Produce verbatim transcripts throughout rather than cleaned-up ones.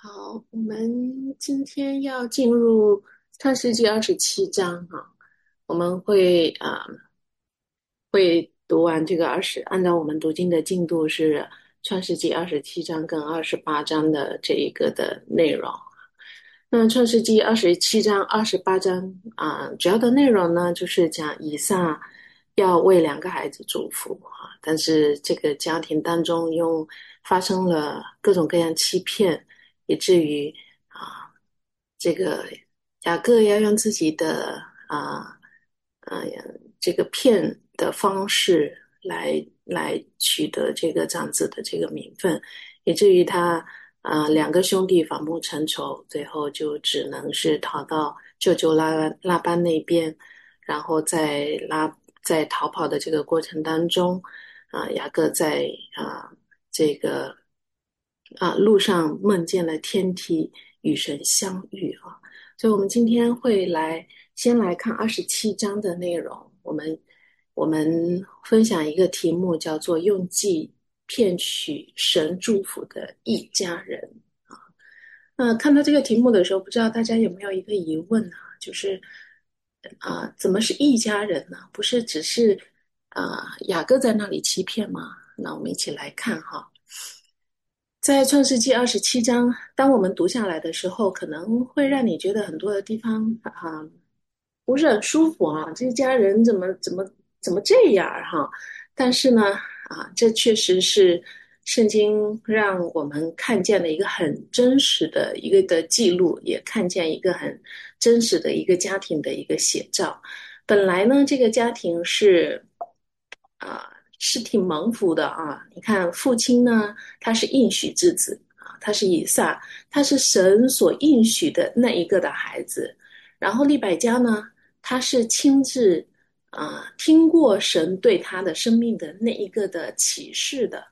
好，我们今天要进入创世纪二十七章哈，我们会啊、会读完这个二十，按照我们读经的进度是创世纪二十七章跟二十八章的这一个的内容。那创世纪二十七章、二十八章啊、主要的内容呢，就是讲以撒要为两个孩子祝福啊，但是这个家庭当中又发生了各种各样欺骗，以至于啊，这个雅各要用自己的啊啊这个骗的方式来来取得这个长子的这个名分，以至于他啊、两个兄弟反目成仇，最后就只能是逃到舅舅拉班拉班那边，然后在拉在逃跑的这个过程当中，啊、雅各在啊、这个啊路上梦见了天梯，与神相遇啊。所以我们今天会来先来看二十七章的内容。我们我们分享一个题目，叫做“用计骗取神祝福的一家人”啊。那看到这个题目的时候，不知道大家有没有一个疑问啊？就是啊，怎么是一家人呢？不是只是啊雅各在那里欺骗吗？那我们一起来看哈。在创世纪二十七章，当我们读下来的时候，可能会让你觉得很多的地方啊不是很舒服啊，这家人怎么怎么怎么这样哈？但是呢，啊，这确实是圣经让我们看见了一个很真实的一个的记录，也看见一个很真实的一个家庭的一个写照。本来呢，这个家庭是啊。是挺蒙福的啊！你看，父亲呢，他是应许之子啊，他是以撒，他是神所应许的那一个的孩子。然后利百加呢，他是亲自啊、听过神对他的生命的那一个的启示的。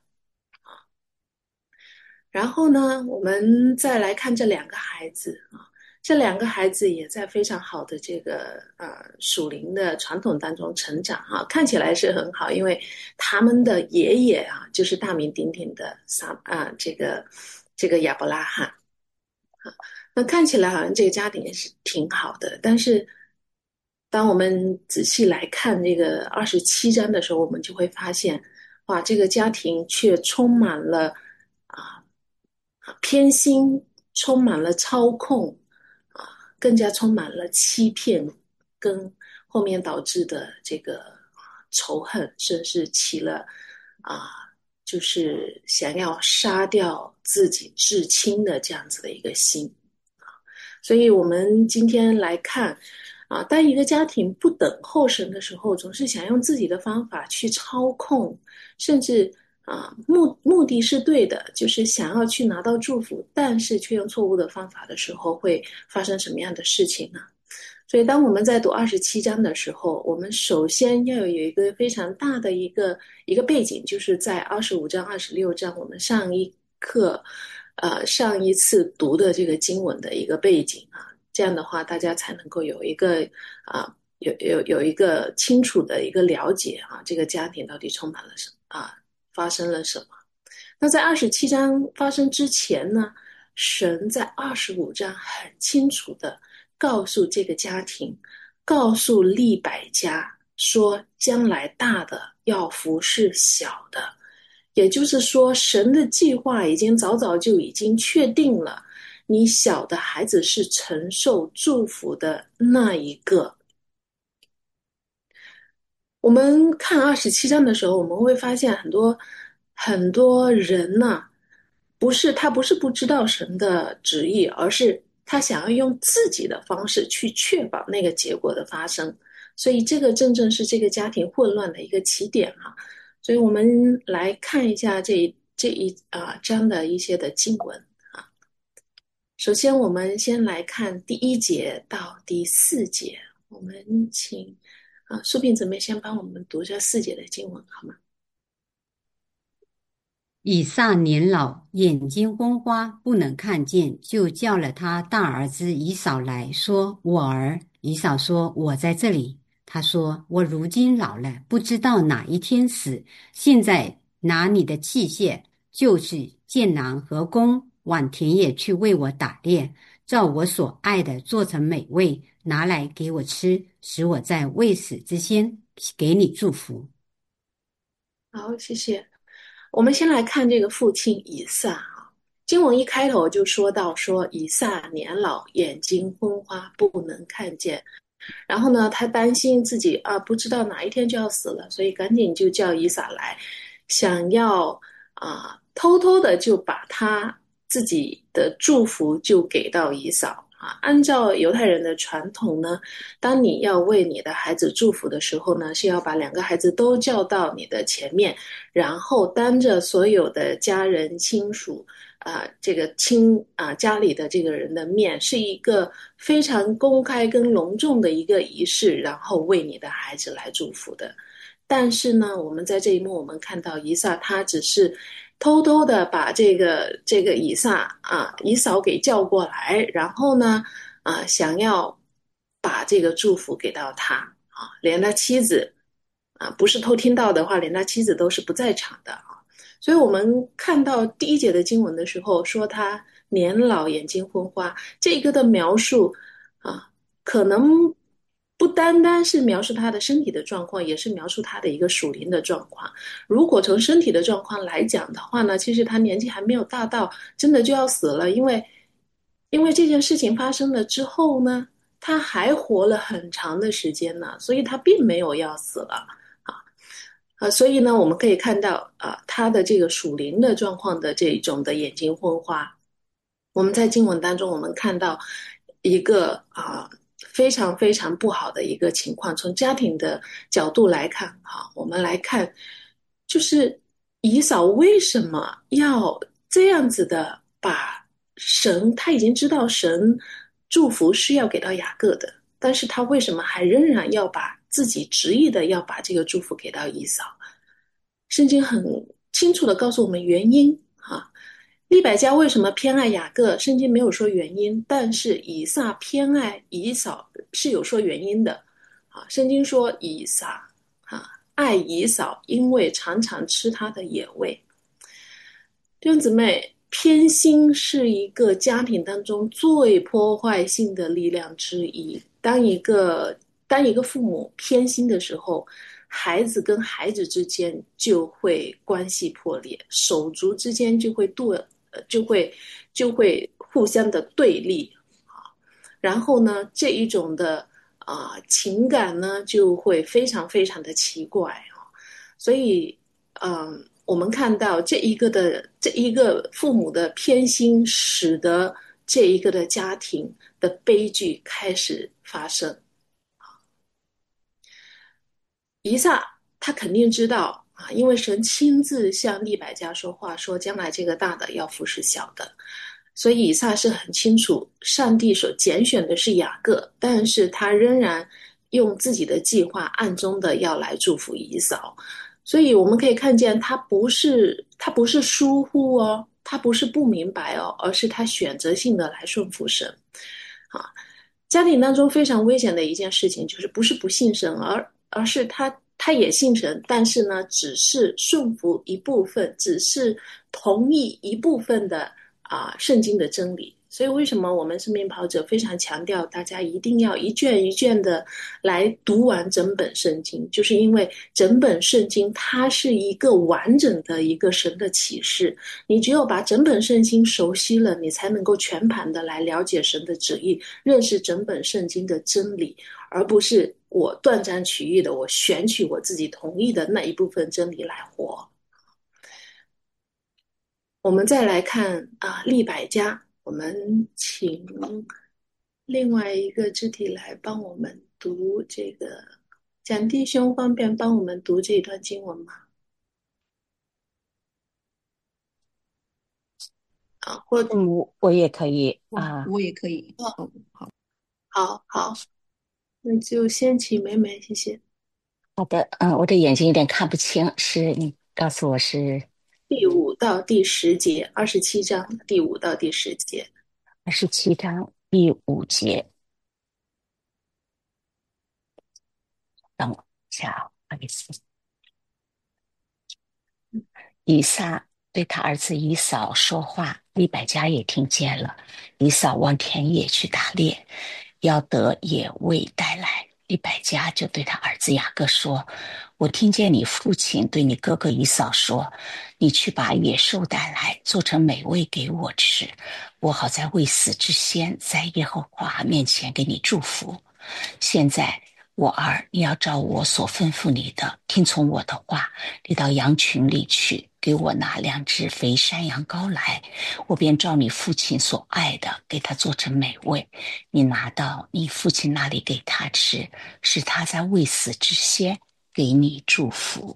然后呢，我们再来看这两个孩子啊，这两个孩子也在非常好的这个呃属灵的传统当中成长啊，看起来是很好，因为他们的爷爷啊就是大名鼎鼎的撒啊这个这个亚伯拉罕啊，那看起来好像这个家庭也是挺好的，但是当我们仔细来看这个二十七章的时候，我们就会发现，哇，这个家庭却充满了啊。偏心，充满了操控啊，更加充满了欺骗，跟后面导致的这个仇恨，甚至起了啊，就是想要杀掉自己至亲的这样子的一个心。所以我们今天来看啊，当一个家庭不等候神的时候，总是想用自己的方法去操控，甚至啊目目的是对的，就是想要去拿到祝福，但是却用错误的方法的时候，会发生什么样的事情呢？所以，当我们在读二十七章的时候，我们首先要有一个非常大的一个一个背景，就是在二十五章、二十六章，我们上一课，呃，上一次读的这个经文的一个背景啊，这样的话，大家才能够有一个啊，有有有一个清楚的一个了解啊，这个家庭到底充满了什么啊，发生了什么。那在二十七章发生之前呢，神在二十五章很清楚的告诉这个家庭，告诉利百加说，将来大的要服侍小的，也就是说，神的计划已经早早就已经确定了，你小的孩子是承受祝福的那一个。我们看二十七章的时候，我们会发现很多很多人呢、不是他不是不知道神的旨意，而是他想要用自己的方式去确保那个结果的发生。所以这个真正是这个家庭混乱的一个起点啊。所以我们来看一下这一这一啊章的一些的经文啊。首先，我们先来看第一节到第四节。我们请啊苏萍姊妹先帮我们读这四节的经文好吗？ 以撒年老，眼睛昏花，不能看见，就叫了他大儿子以扫来说：“我儿。”以扫说：“我在这里。”他说：“我如今老了，不知道哪一天死。现在拿你的器械，就是箭囊和弓， 往田野去为我打猎，照我所爱的做成美味，拿来给我吃，使我在未死之先给你祝福。 好，谢谢。我们先来看这个父亲以撒啊，经文一开头就说到说以撒年老，眼睛昏花，不能看见。然后呢，他担心自己啊，不知道哪一天就要死了，所以赶紧就叫以撒来，想要啊偷偷的就把他自己的祝福就给到以扫啊。按照犹太人的传统呢，当你要为你的孩子祝福的时候呢，是要把两个孩子都叫到你的前面，然后当着所有的家人亲属。啊、呃，这个亲啊、呃、家里的这个人的面，是一个非常公开跟隆重的一个仪式，然后为你的孩子来祝福的。但是呢，我们在这一幕，我们看到以撒他只是偷偷的把这个这个以撒啊以扫给叫过来，然后呢啊想要把这个祝福给到他啊，连他妻子啊不是偷听到的话，连他妻子都是不在场的啊。所以我们看到第一节的经文的时候，说他年老眼睛昏花，这个的描述啊，可能不单单是描述他的身体的状况，也是描述他的一个属灵的状况。如果从身体的状况来讲的话呢，其实他年纪还没有大到真的就要死了，因为因为这件事情发生了之后呢，他还活了很长的时间呢，所以他并没有要死了。啊，所以呢，我们可以看到啊，他的这个属灵的状况的这种的眼睛昏花。我们在经文当中，我们看到一个啊非常非常不好的一个情况。从家庭的角度来看，哈，我们来看，就是以扫为什么要这样子的把神，他已经知道神祝福是要给到雅各的，但是他为什么还仍然要把自己执意的要把这个祝福给到以扫？圣经很清楚的告诉我们原因啊。利百加为什么偏爱雅各？圣经没有说原因，但是以撒偏爱以扫是有说原因的啊。圣经说以撒啊爱以扫，因为常常吃他的野味。弟兄姊妹，偏心是一个家庭当中最破坏性的力量之一。当一个当一个父母偏心的时候，孩子跟孩子之间就会关系破裂，手足之间就会对，呃，就会就会互相的对立啊。然后呢，这一种的啊、呃情感呢，就会非常非常的奇怪啊。所以，嗯，我们看到这一个的这一个父母的偏心，使得这一个的家庭的悲剧开始发生。以撒他肯定知道啊，因为神亲自向利百加说话，说将来这个大的要服侍小的，所以以撒是很清楚，上帝所拣选的是雅各，但是他仍然用自己的计划暗中的要来祝福以扫。所以我们可以看见，他不是他不是疏忽哦，他不是不明白哦，而是他选择性的来顺服神。啊，家庭当中非常危险的一件事情，就是不是不信神，而而是他他也信神，但是呢，只是顺服一部分，只是同意一部分的啊圣经的真理。所以为什么我们生命跑者非常强调大家一定要一卷一卷的来读完整本圣经，就是因为整本圣经它是一个完整的一个神的启示，你只有把整本圣经熟悉了，你才能够全盘的来了解神的旨意，认识整本圣经的真理，而不是我断章取义的，我选取我自己同意的那一部分真理来活。我们再来看啊，利百加，我们请另外一个肢体来帮我们读这个，蒋弟兄方便帮我们读这一段经文吗？啊，或嗯，我我也可以我啊。 我也可以。哦，好。 好好，那就先请美美，谢谢。 好的，嗯，我这眼睛有点看不清，是你告诉我是第五到第十节，二十七章第五到第十节。 二十七章第五节。等我一下啊，不好意思。以撒对他儿子以扫说话， 利百加也听见了。以扫往田野去打猎，要得野味带来。利百加就对他儿子雅各说：我听见你父亲对你哥哥以扫说，你去把野兽带来，做成美味给我吃，我好在未死之先在耶和华面前给你祝福。现在我儿，你要照我所吩咐你的，听从我的话，你到羊群里去，给我拿两只肥山羊羔来，我便照你父亲所爱的，给他做成美味。你拿到你父亲那里给他吃，使他在未死之先给你祝福。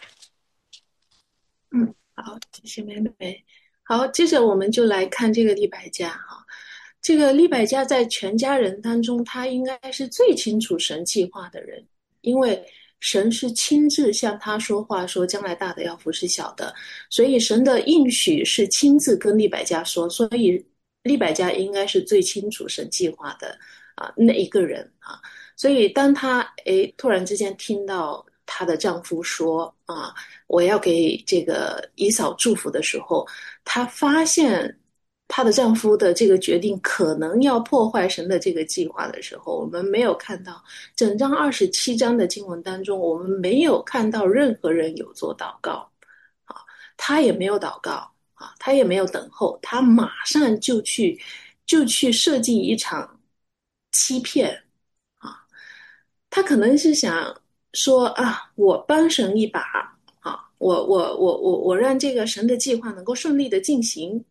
嗯，好，谢谢妹妹。好，接着我们就来看这个利百加哈。这个利百加在全家人当中，他应该是最清楚神计划的人，因为神是亲自向他说话，说将来大的要服侍小的，所以神的应许是亲自跟利百加说，所以利百加应该是最清楚神计划的啊那一个人啊。所以当他诶突然之间听到她的丈夫说啊，我要给这个以扫祝福的时候，她发现她的丈夫的这个决定可能要破坏神的这个计划的时候，我们没有看到整章二十七章的经文当中，我们没有看到任何人有做祷告啊，她也没有祷告啊，她也没有等候，她马上就去就去设计一场欺骗啊，她可能是想说啊，我帮神一把啊，我我我我我让这个神的计划能够顺利的进行。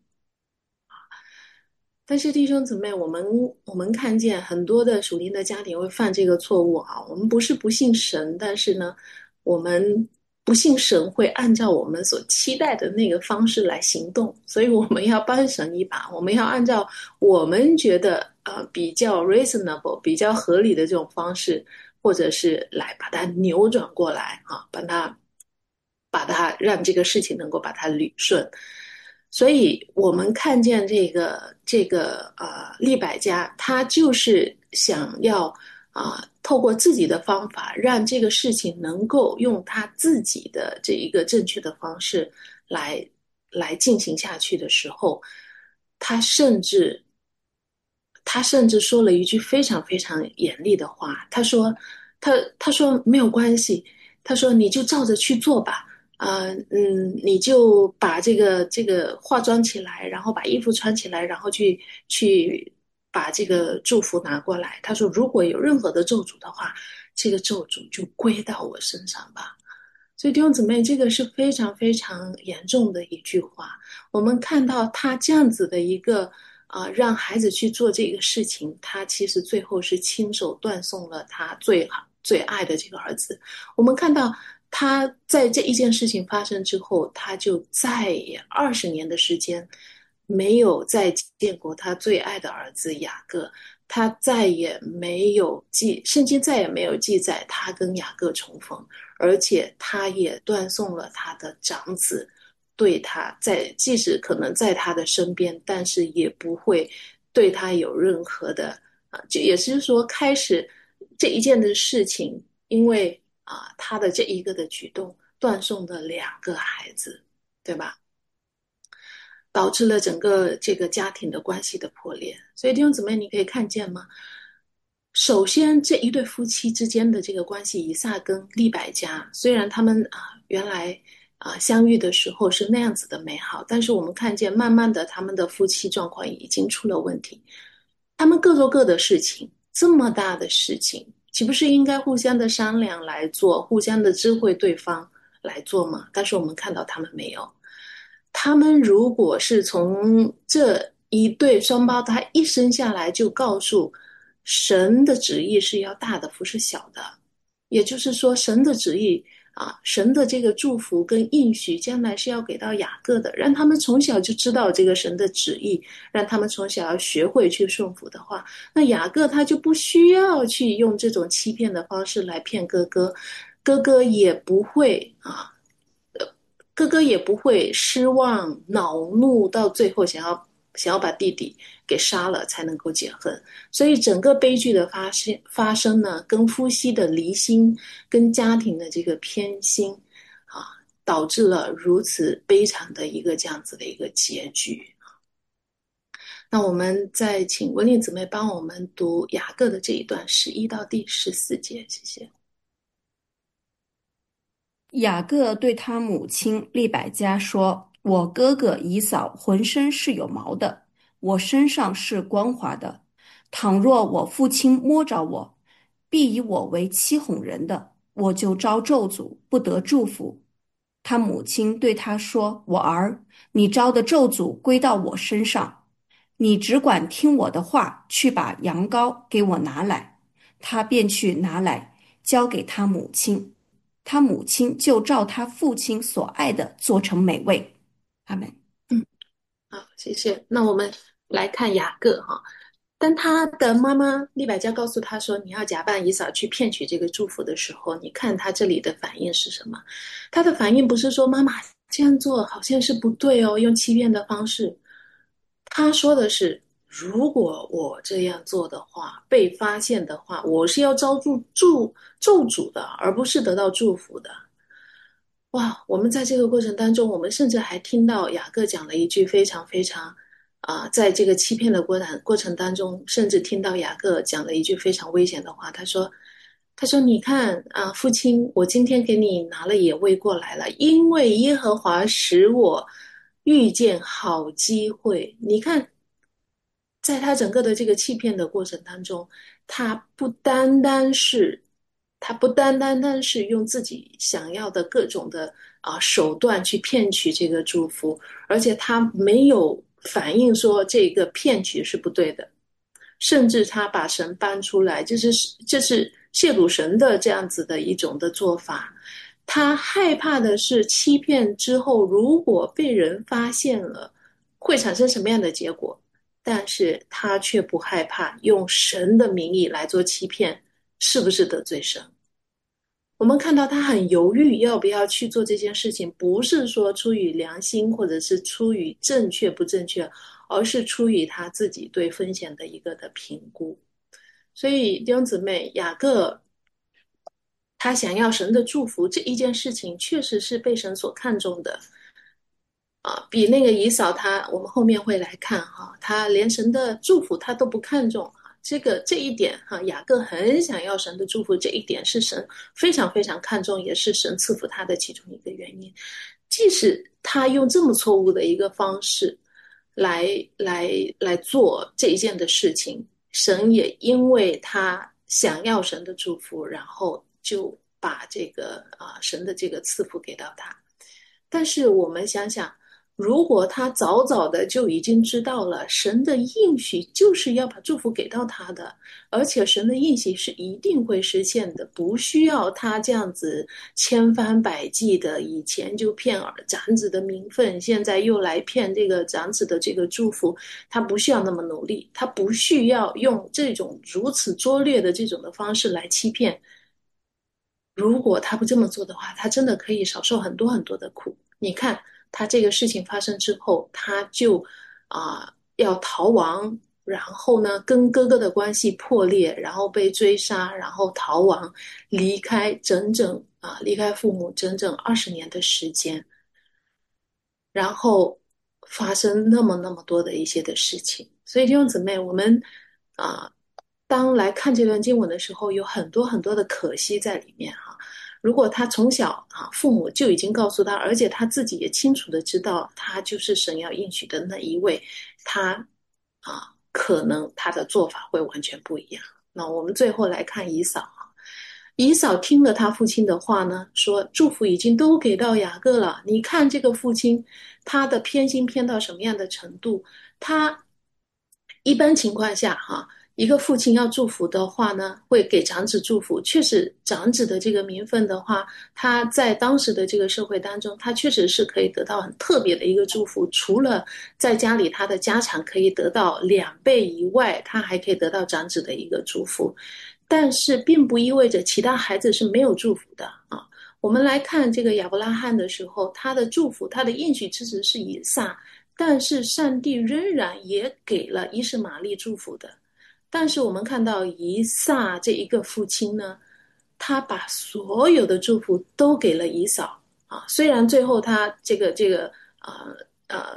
但是弟兄姊妹，我们我们看见很多的属灵的家庭会犯这个错误啊。我们不是不信神，但是呢，我们不信神会按照我们所期待的那个方式来行动，所以我们要帮神一把，我们要按照我们觉得呃比较 reasonable、比较合理的这种方式，或者是来把它扭转过来啊，把它把它让这个事情能够把它捋顺。所以我们看见这个这个呃利百加，他就是想要啊、呃、透过自己的方法，让这个事情能够用他自己的这一个正确的方式来来进行下去的时候，他甚至他甚至说了一句非常非常严厉的话，他说他他说没有关系，他说你就照着去做吧。呃嗯，你就把这个这个化妆起来，然后把衣服穿起来，然后去去把这个祝福拿过来。他说，如果有任何的咒诅的话，这个咒诅就归到我身上吧。所以弟兄姊妹，这个是非常非常严重的一句话。我们看到他这样子的一个啊、呃，让孩子去做这个事情，他其实最后是亲手断送了他最好最爱的这个儿子。我们看到他在这一件事情发生之后，他就再也二十年的时间没有再见过他最爱的儿子雅各，他再也没有记，圣经再也没有记载他跟雅各重逢，而且他也断送了他的长子，对他在即使可能在他的身边，但是也不会对他有任何的啊，就也就是说，开始这一件的事情，因为啊，他的这一个的举动断送了两个孩子，对吧？导致了整个这个家庭的关系的破裂。所以弟兄姊妹，你可以看见吗？首先，这一对夫妻之间的这个关系，以撒跟利百加，虽然他们啊原来啊相遇的时候是那样子的美好，但是我们看见慢慢的他们的夫妻状况已经出了问题。他们各做各的事情，这么大的事情，岂不是应该互相的商量来做，互相的知会对方来做吗？但是我们看到他们没有。他们如果是从这一对双胞胎一生下来就告诉神的旨意是要大的服侍小的，也就是说神的旨意啊，神的这个祝福跟应许将来是要给到雅各的，让他们从小就知道这个神的旨意，让他们从小要学会去顺服的话，那雅各他就不需要去用这种欺骗的方式来骗哥哥，哥哥也不会啊哥哥也不会失望、恼怒，到最后想要想要把弟弟给杀了才能够解恨。所以整个悲剧的发生发生呢，跟夫妻的离心、跟家庭的这个偏心啊，导致了如此悲惨的一个这样子的一个结局。 那我们再请文丽姊妹帮我们读雅各的这一段十一到第十四节，谢谢。 雅各对他母亲利百加说：我哥哥以扫浑身是有毛的，我身上是光滑的。倘若我父亲摸着我，必以我为欺哄人的，我就招咒诅，不得祝福。他母亲对他说：我儿，你招的咒诅归到我身上，你只管听我的话，去把羊羔给我拿来。他便去拿来，交给他母亲。他母亲就照他父亲所爱的做成美味。阿门。 嗯，好，谢谢。那我们来看雅各哈，当他的妈妈利百加告诉他说你要假扮以扫去骗取这个祝福的时候，你看他这里的反应是什么？他的反应不是说妈妈这样做好像是不对哦，用欺骗的方式。他说的是，如果我这样做的话，被发现的话，我是要遭住咒咒诅的，而不是得到祝福的。哇，我们在这个过程当中，我们甚至还听到雅各讲了一句非常非常啊、在这个欺骗的过程过程当中，甚至听到雅各讲了一句非常危险的话。他说：“他说，你看啊，父亲，我今天给你拿了野味过来了，因为耶和华使我遇见好机会。你看，在他整个的这个欺骗的过程当中，他不单单是他不单单单是用自己想要的各种的啊、手段去骗取这个祝福，而且他没有反映说这个骗取是不对的，甚至他把神搬出来，这是这是亵渎神的这样子的一种的做法。他害怕的是欺骗之后，如果被人发现了，会产生什么样的结果？但是他却不害怕用神的名义来做欺骗，是不是得罪神？我们看到他很犹豫要不要去做这件事情，不是说出于良心或者是出于正确不正确，而是出于他自己对风险的一个的评估。所以弟兄姊妹，雅各他想要神的祝福这一件事情，确实是被神所看重的啊，比那个以扫他，我们后面会来看哈，他连神的祝福他都不看重啊，这个这一点哈，雅各很想要神的祝福，这一点是神非常非常看重，也是神赐福他的其中一个原因。即使他用这么错误的一个方式来来来做这一件的事情，神也因为他想要神的祝福，然后就把这个啊、神的这个赐福给到他。但是我们想想，如果他早早的就已经知道了神的应许就是要把祝福给到他的，而且神的应许是一定会实现的，不需要他这样子千方百计的，以前就骗长子的名分，现在又来骗这个长子的这个祝福，他不需要那么努力，他不需要用这种如此拙劣的这种的方式来欺骗。如果他不这么做的话，他真的可以少受很多很多的苦。你看，他这个事情发生之后，他就啊、呃要逃亡，然后呢跟哥哥的关系破裂，然后被追杀，然后逃亡，离开整整啊、呃离开父母整整二十年的时间，然后发生那么那么多的一些的事情。所以弟兄姊妹，我们啊、呃当来看这段经文的时候，有很多很多的可惜在里面哈。如果他从小啊，父母就已经告诉他，而且他自己也清楚的知道，他就是神要应许的那一位，他啊，可能他的做法会完全不一样。那我们最后来看以扫啊，以扫听了他父亲的话呢，说祝福已经都给到雅各了。你看这个父亲，他的偏心偏到什么样的程度？他一般情况下哈。一个父亲要祝福的话呢，会给长子祝福。确实，长子的这个名分的话，他在当时的这个社会当中，他确实是可以得到很特别的一个祝福。除了在家里他的家产可以得到两倍以外，他还可以得到长子的一个祝福。但是，并不意味着其他孩子是没有祝福的啊。我们来看这个亚伯拉罕的时候，他的祝福，他的应许之子是以撒，但是上帝仍然也给了伊什玛利祝福的。但是我们看到以撒这一个父亲呢，他把所有的祝福都给了以扫啊。虽然最后他这个这个呃呃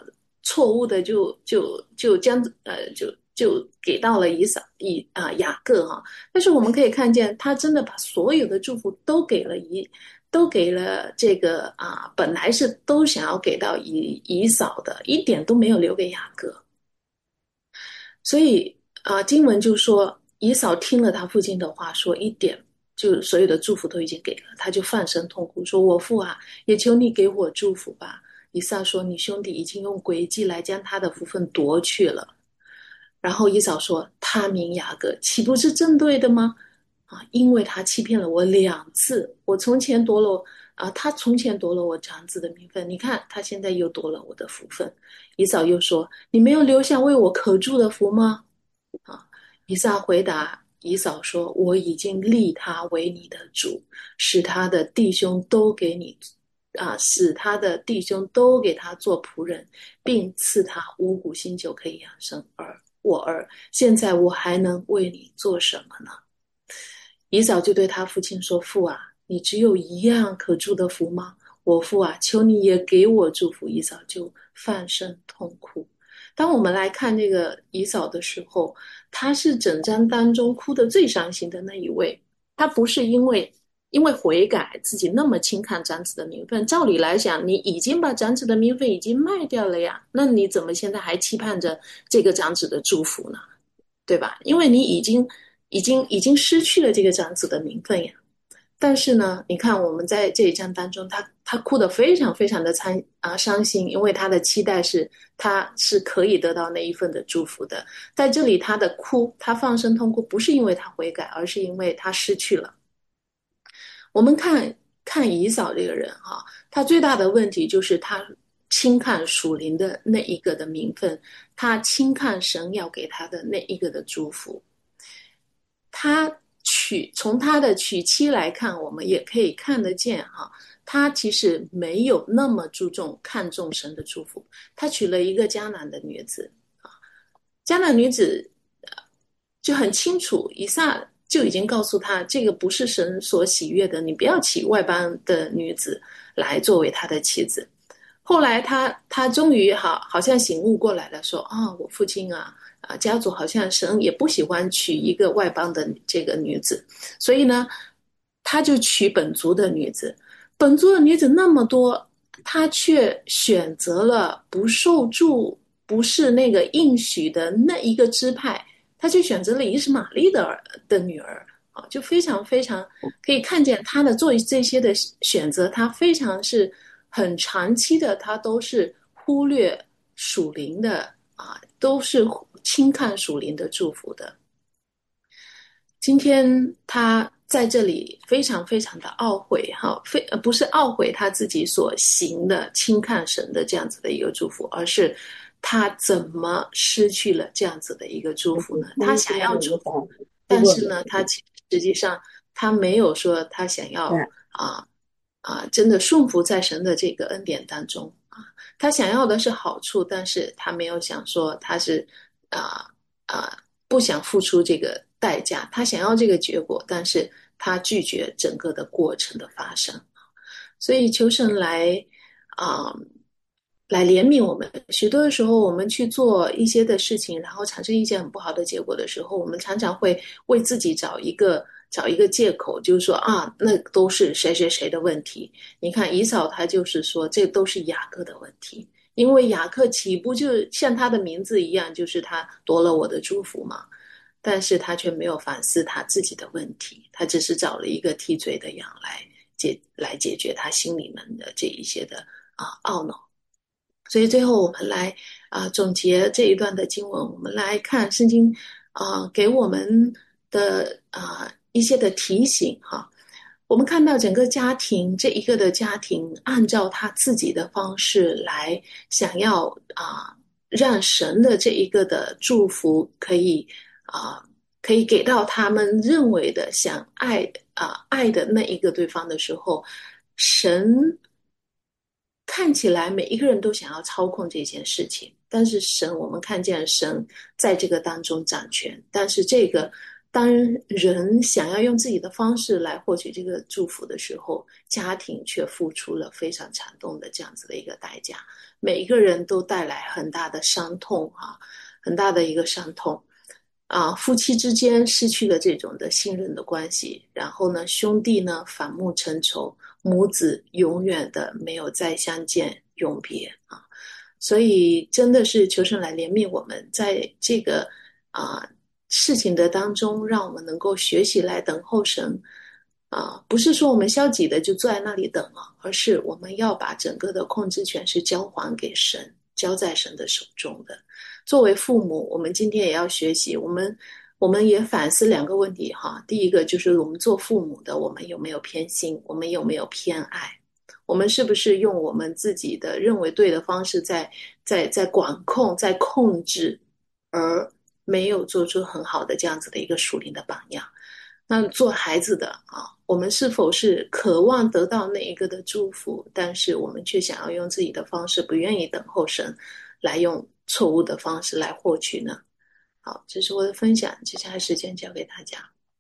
错误的就就就将呃就就给到了以扫以啊、呃、雅各哈，但是我们可以看见，他真的把所有的祝福都给了以都给了这个啊、本来是都想要给到以以扫的，一点都没有留给雅各。所以啊、经文就说以扫听了他父亲的话，说一点就所有的祝福都已经给了，他就放声痛哭，说我父啊，也求你给我祝福吧。以撒说，你兄弟已经用诡计来将他的福分夺去了。然后以扫说，他名雅各，岂不是正对的吗？啊，因为他欺骗了我两次，我从前夺了啊，他从前夺了我长子的名分，你看他现在又夺了我的福分。以扫又说，你没有留下为我可祝的福吗？啊，以撒回答以扫说，我已经立他为你的主，使他的弟兄都给你啊，使他的弟兄都给他做仆人，并赐他五谷新酒可以养生儿我儿，现在我还能为你做什么呢？以扫就对他父亲说，父啊，你只有一样可祝的福吗？我父啊，求你也给我祝福。以扫就放声痛哭。当我们来看这个以扫的时候，他是整章当中哭得最伤心的那一位。他不是因为因为悔改自己那么轻看长子的名分，照理来讲，你已经把长子的名分已经卖掉了呀，那你怎么现在还期盼着这个长子的祝福呢？对吧？因为你已经已经已经失去了这个长子的名分呀。但是呢，你看我们在这一章当中，他他哭得非常非常的惨啊伤心，因为他的期待是他是可以得到那一份的祝福的。在这里，他的哭，他放声痛哭，不是因为他悔改，而是因为他失去了。我们看看以扫这个人哈、啊，他最大的问题就是他轻看属灵的那一个的名分，他轻看神要给他的那一个的祝福。他娶从他的娶妻来看，我们也可以看得见哈，他其实没有那么注重看重神的祝福。他娶了一个迦南的女子啊，迦南女子就很清楚，以撒就已经告诉他，这个不是神所喜悦的，你不要娶外邦的女子来作为他的妻子。后来他他终于好好像醒悟过来了，说啊，我父亲啊啊，家族好像神也不喜欢娶一个外邦的这个女子，所以呢，他就娶本族的女子。本族的女子那么多，他却选择了不受助、不是那个应许的那一个支派，他就选择了以实玛利的儿的女儿啊，就非常非常可以看见他的做这些的选择，他非常是。很长期的，他都是忽略属灵的啊，都是轻看属灵的祝福的。今天他在这里非常非常的懊悔哈，非呃不是懊悔他自己所行的轻看神的这样子的一个祝福，而是他怎么失去了这样子的一个祝福呢？他想要祝福，但是呢，他实际上他没有说他想要啊。啊，真的顺服在神的这个恩典当中啊，他想要的是好处，但是他没有想说他是啊啊不想付出这个代价，他想要这个结果，但是他拒绝整个的过程的发生，所以求神来啊来怜悯我们。许多的时候，我们去做一些的事情，然后产生一些很不好的结果的时候，我们常常会为自己找一个。找一个借口，就是说啊，那都是谁谁谁的问题。你看以扫他就是说，这都是雅各的问题，因为雅各岂不就像他的名字一样，就是他夺了我的祝福嘛？但是他却没有反思他自己的问题，他只是找了一个替罪的羊来解来解决他心里面的这一些的啊懊恼。所以最后我们来啊总结这一段的经文，我们来看圣经啊给我们的啊。一些的提醒哈，我们看到整个家庭这一个的家庭，按照他自己的方式来想要啊，让神的这一个的祝福可以啊，可以给到他们认为的想爱啊爱的那一个对方的时候，神看起来每一个人都想要操控这件事情，但是神，我们看见神在这个当中掌权，但是这个。当人想要用自己的方式来获取这个祝福的时候，家庭却付出了非常惨痛的这样子的一个代价。 每一个人都带来很大的伤痛啊，很大的一个伤痛啊。夫妻之间失去了这种的信任的关系，然后呢，兄弟呢反目成仇，母子永远的没有再相见永别啊。所以真的是求神来怜悯我们，在这个啊、事情的当中，让我们能够学习来等候神啊、不是说我们消极的就坐在那里等了，而是我们要把整个的控制权是交还给神，交在神的手中的。作为父母，我们今天也要学习，我们我们也反思两个问题哈。第一个就是我们做父母的，我们有没有偏心，我们有没有偏爱，我们是不是用我们自己的认为对的方式在在在管控在控制，而没有做出很好的这样子的一个属灵的榜样。那做孩子的啊，我们是否是渴望得到那一个的祝福，但是我们却想要用自己的方式，不愿意等候神来用错误的方式来获取呢？好，这是我的分享，接下来时间交给大家。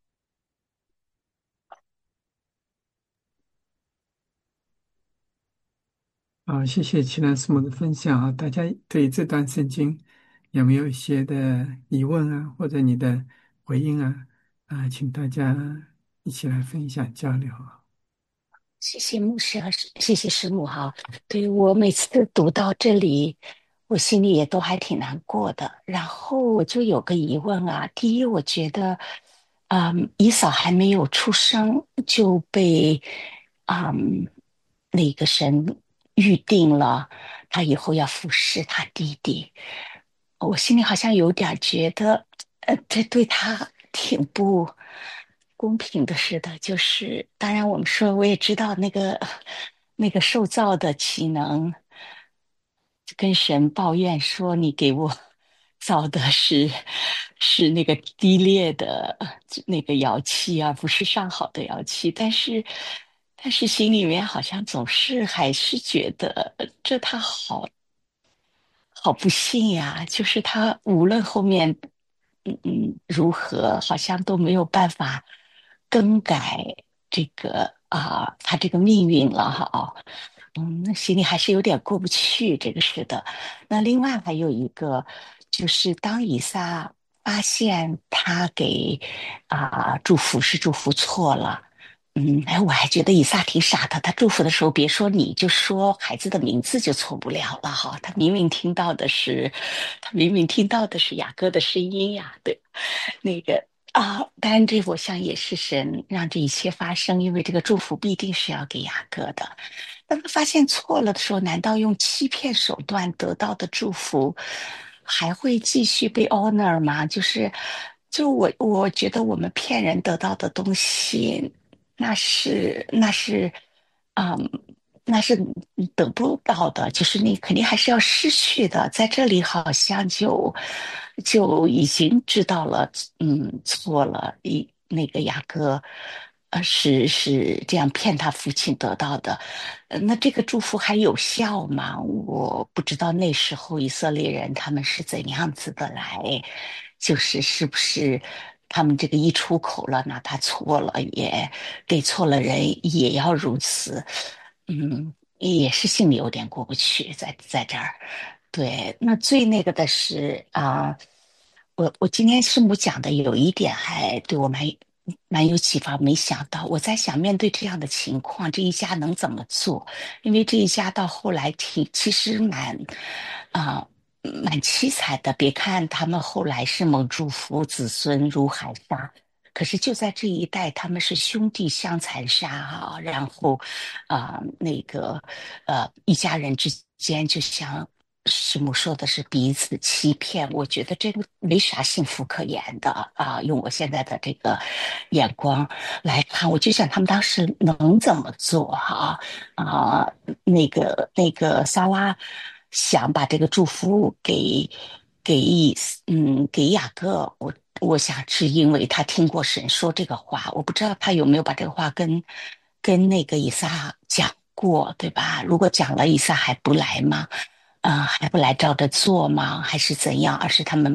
好，谢谢齐兰师母的分享啊！大家对这段圣经有没有一些的疑问啊，或者你的回应啊？啊，请大家一起来分享交流啊。 谢谢牧师和师谢谢师母哈。对，我每次读到这里，我心里也都还挺难过的。然后我就有个疑问啊，第一，我觉得，嗯，以扫还没有出生就被，嗯，那个神预定了，他以后要服侍他弟弟。我心里好像有点觉得，呃，这对他挺不公平的似的。就是当然，我们说我也知道那个那个受造的岂能跟神抱怨说你给我造的是是那个低劣的那个摇器而不是上好的摇器，但是但是心里面好像总是还是觉得这他好好不幸呀，就是他无论后面嗯嗯如何，好像都没有办法更改这个啊、他这个命运了哈。嗯，那心里还是有点过不去，这个是的。那另外还有一个，就是当以撒发现他给啊、祝福是祝福错了。嗯，哎，我还觉得以撒挺傻的。他祝福的时候，别说你，就说孩子的名字就错不了了哈。他明明听到的是，他明明听到的是雅各的声音呀，对，那个啊，当然这我想也是神让这一切发生，因为这个祝福必定是要给雅各的。当他发现错了的时候，难道用欺骗手段得到的祝福还会继续被 honor 吗？就是，就我我觉得我们骗人得到的东西，那是那是，嗯，那是你得不到的，就是你肯定还是要失去的。在这里好像就就已经知道了，嗯，错了，一那个雅各。呃，是是这样骗他父亲得到的，呃那这个祝福还有效吗？我不知道那时候以色列人他们是怎样子的来，就是是不是他们这个一出口了，那他错了也给错了人也要如此，嗯，也是心里有点过不去，在在这儿。对，那最那个的是啊、我我今天师母讲的有一点还对我蛮蛮有启发，没想到我在想，面对这样的情况，这一家能怎么做？因为这一家到后来挺其实蛮啊、蛮凄惨的。别看他们后来是蒙祝福，子孙如海沙。可是就在这一代，他们是兄弟相残杀哈、然后，啊、那个呃，一家人之间就像师母说的是彼此欺骗，我觉得这个没啥幸福可言的啊。用我现在的这个眼光来看，我就想他们当时能怎么做哈啊？那个那个萨拉想把这个祝福给给以嗯给雅各，我我想是因为他听过神说这个话，我不知道他有没有把这个话跟跟那个以撒讲过，对吧？如果讲了，以撒还不来吗？啊、还不来照着做吗？还是怎样？而是他们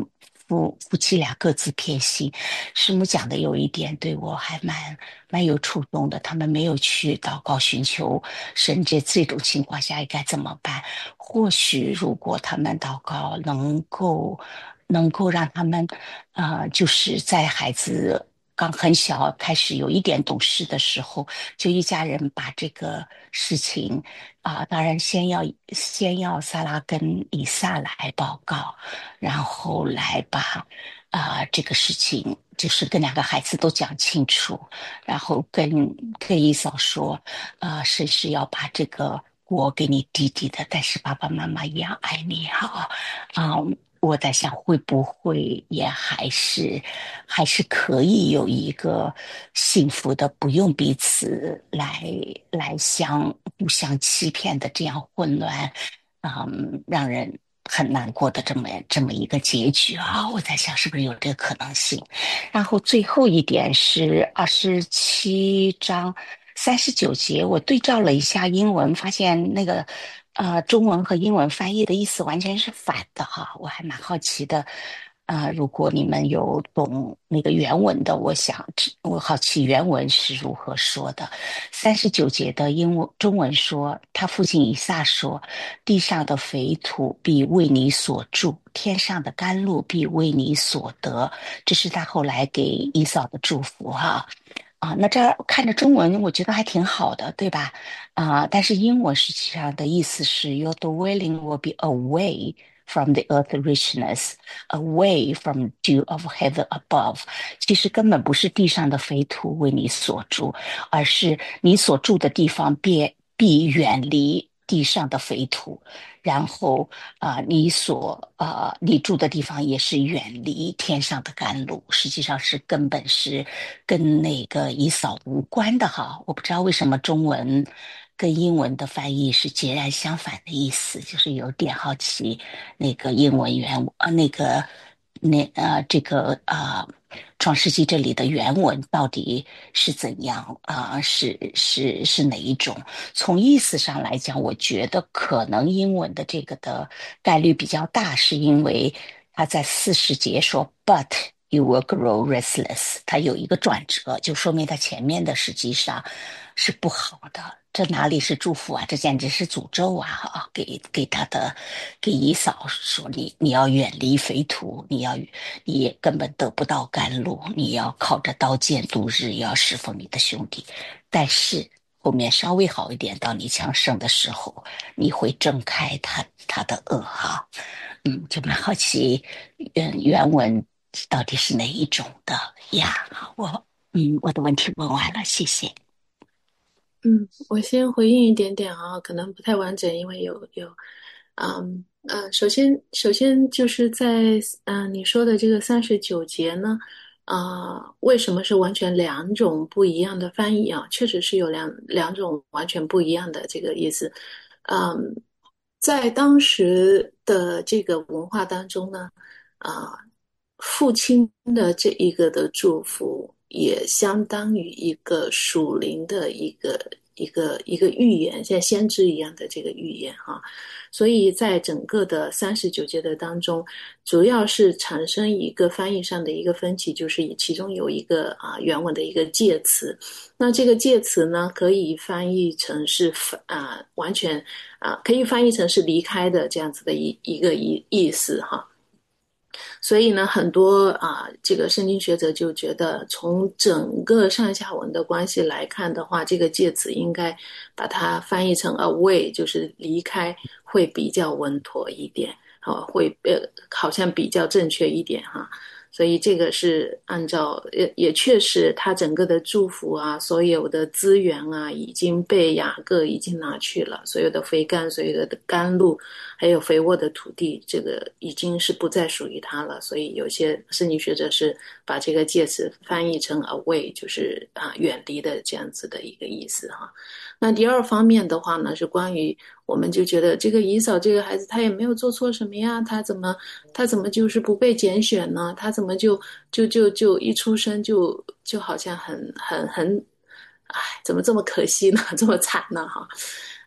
夫夫妻俩各自偏心。师母讲的有一点对我还蛮蛮有触动的，他们没有去祷告寻求神，这这种情况下应该怎么办？或许如果他们祷告能够能够让他们呃就是在孩子刚很小开始有一点懂事的时候，就一家人把这个事情啊、当然先要先要萨拉跟以撒来报告，然后来把啊、这个事情就是跟两个孩子都讲清楚，然后跟跟以嫂说，啊，神是要把这个国给你弟弟的，但是爸爸妈妈一样爱你哈。啊、我在想会不会也还是还是可以有一个幸福的，不用彼此来来相互相欺骗的这样混乱，嗯，让人很难过的这么这么一个结局啊！我在想是不是有这个可能性。然后最后一点是二十七章三十九节，我对照了一下英文，发现那个呃中文和英文翻译的意思完全是反的哈，我还蛮好奇的。呃，如果你们有懂那个原文的，我想我好奇原文是如何说的。三十九节的英文中文说，他父亲以撒说：地上的肥土必为你所住，天上的甘露必为你所得。这是他后来给以扫的祝福哈。啊，那这看着中文，我觉得还挺好的，对吧？啊，但是英文实际上的意思是，Your dwelling will be away from the earth richness, away from dew of heaven above。其实根本不是地上的肥土为你所住，而是你所住的地方必必远离地上的肥土，然后啊、呃你所啊、呃你住的地方也是远离天上的甘露，实际上是根本是跟那个以扫无关的哈。我不知道为什么中文跟英文的翻译是截然相反的意思，就是有点好奇那个英文原呃那个那呃这个啊。呃创世纪这里的原文到底是怎样啊、呃是是是哪一种？从意思上来讲，我觉得可能英文的这个的概率比较大，是因为他在四十节说 "But you will grow restless"，它有一个转折，就说明它前面的实际上是不好的。这哪里是祝福啊？这简直是诅咒啊！啊，给给他的给以扫说你你要远离肥土，你要你也根本得不到甘露，你要靠着刀剑度日，要侍奉你的兄弟。但是后面稍微好一点，到你强盛的时候，你会挣开他他的恶哈。嗯，就蛮好奇原原文到底是哪一种的呀？我嗯，我的问题问完了，谢谢。 嗯，我先回应一点点啊，可能不太完整，因为有有，嗯呃，首先首先就是在嗯、呃你说的这个三十九节呢，啊、为什么是完全两种不一样的翻译啊？确实是有两两种完全不一样的这个意思，嗯，在当时的这个文化当中呢，啊、父亲的这一个的祝福，也相当于一个属灵的一个一个一个预言，像先知一样的这个预言哈。所以在整个的三十九节的当中，主要是产生一个翻译上的一个分歧，就是其中有一个啊原文的一个介词，那这个介词呢，可以翻译成是啊完全啊可以翻译成是离开的这样子的一一个意意思哈。所以呢，很多啊，这个圣经学者就觉得，从整个上下文的关系来看的话，这个介词应该把它翻译成 away，就是离开，会比较稳妥一点，啊，会呃，好像比较正确一点哈。所以这个是按照也也确实，他整个的祝福啊，所有的资源啊，已经被雅各已经拿去了，所有的肥甘，所有的甘露，还有肥沃的土地，这个已经是不再属于他了。所以有些圣经学者是把这个介词翻译成 away，就是啊远离的这样子的一个意思哈。那第二方面的话呢，是关于我们就觉得这个以扫这个孩子他也没有做错什么呀，他怎么他怎么就是不被拣选呢？他怎么就就就就一出生就就好像很很很，哎，怎么这么可惜呢？这么惨呢？哈，